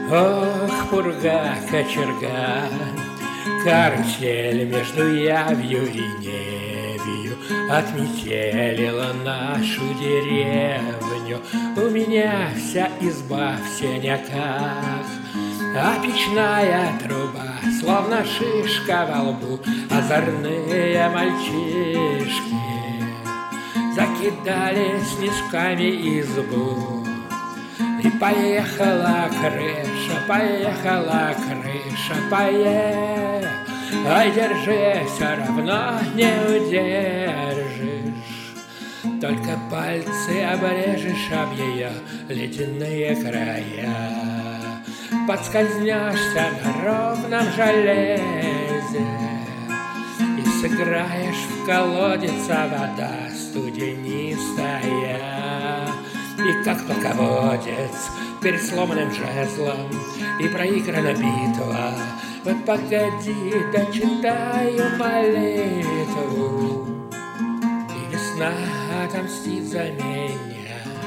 Ох, пурга, кочерга, карусель между явью и невью отметелила нашу деревню. У меня вся изба в сеняках, а печная труба, словно шишка во лбу. Озорные мальчишки закидали снежками избу. И поехала крыша, ай, держи, все равно не удержишь. Только пальцы обрежешь об ее ледяные края. Подскользнешься на ровном железе и сыграешь в колодец, а вода студенистая. И как полководец перед сломанным жезлом, и проиграна битва. Вот погоди, дочитаю молитву, и весна отомстит за меня.